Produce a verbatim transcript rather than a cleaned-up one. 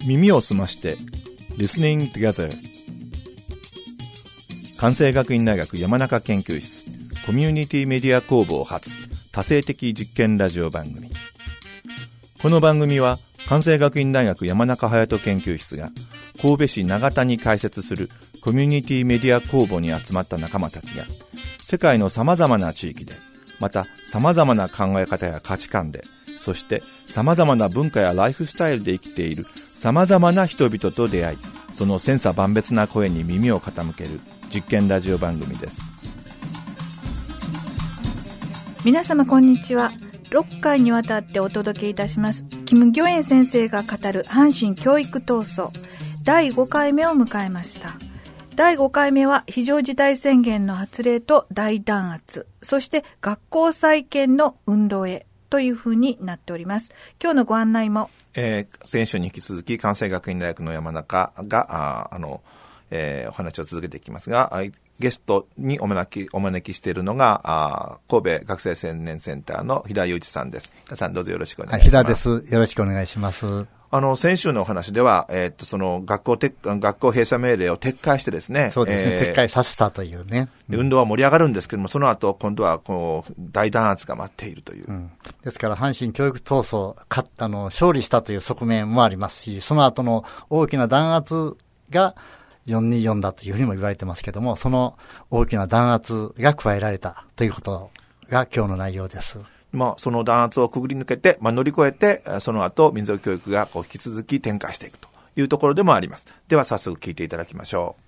耳をすまして Listening Together 関西学院大学山中研究室コミュニティメディア工房発多性的実験ラジオ番組。この番組は関西学院大学山中隼人研究室が神戸市長田に開設するコミュニティメディア工房に集まった仲間たちが世界の様々な地域でまた様々な考え方や価値観でそして様々な文化やライフスタイルで生きている様々な人々と出会いその千差万別な声に耳を傾ける実験ラジオ番組です。 皆様こんにちは。ろっかいにわたってお届けいたしますキム・ギョエン先生が語る阪神教育闘争だいごかいめを迎えました。だいごかいめは非常事態宣言の発令と大弾圧そして学校再建の運動へというふうになっております。今日のご案内も、 えー、先週に引き続き関西学院大学の山中がああの、えー、お話を続けていきますがゲストにお招き、お招きしているのがあ神戸学生青年センターの飛田雄一さんです。飛田さんどうぞよろしくお願いします。 飛田です。よろしくお願いします。 あの先週のお話では、えー、っとその学校て学校閉鎖命令を撤回してですね、 そうですね、 えー、 撤回させたというね、 うん、運動は盛り上がるんですけども、その後今度はこう大弾圧が待っているという、うん、 ですから阪神教育闘争勝ったの勝利したという側面もありますし、その後の大きな弾圧がよんにーよんだというふうにも言われてますけども、その大きな弾圧が加えられたということが今日の内容です。 まあ、その弾圧をくぐり抜けて、まあ、乗り越えてその後民族教育がこう引き続き展開していくというところでもあります。では早速聞いていただきましょう。